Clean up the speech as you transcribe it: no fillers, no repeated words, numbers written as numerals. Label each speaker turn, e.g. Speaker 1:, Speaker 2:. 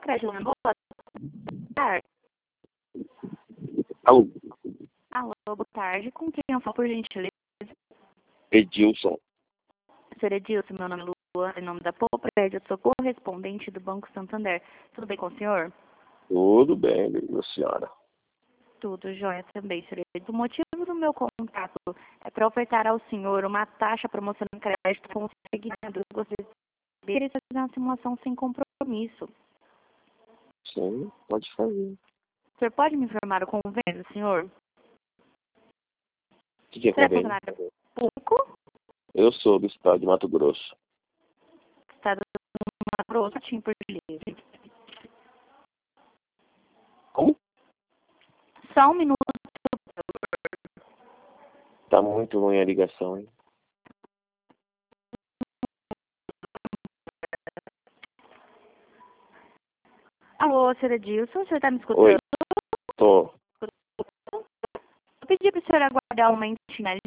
Speaker 1: Crédito boa tarde.
Speaker 2: Alô,
Speaker 1: Alô, boa tarde. Com quem eu falo, por gentileza?
Speaker 2: Edilson.
Speaker 1: Senhor Edilson, meu nome é Luan, em nome da Popred, eu sou correspondente do Banco Santander. Tudo bem com o senhor?
Speaker 2: Tudo bem, minha senhora.
Speaker 1: Tudo jóia também, senhor Edilson. O motivo do meu contato é para ofertar ao senhor uma taxa promocional de crédito consignado. Eu gostaria de querer fazer uma simulação sem compromisso.
Speaker 2: Sim, pode fazer.
Speaker 1: O senhor pode me informar o convênio, senhor?
Speaker 2: O que é
Speaker 1: Você é
Speaker 2: convênio?
Speaker 1: funcionário público?
Speaker 2: Eu sou do estado de Mato Grosso.
Speaker 1: Estado do Mato Grosso, Tim, por livre.
Speaker 2: Como?
Speaker 1: Só um minuto.
Speaker 2: Tá muito ruim a ligação, hein?
Speaker 1: Alô, senhor Edilson, o senhor está me escutando?
Speaker 2: Oi, tô.
Speaker 1: Eu pedi para o senhor aguardar um momentinho, né?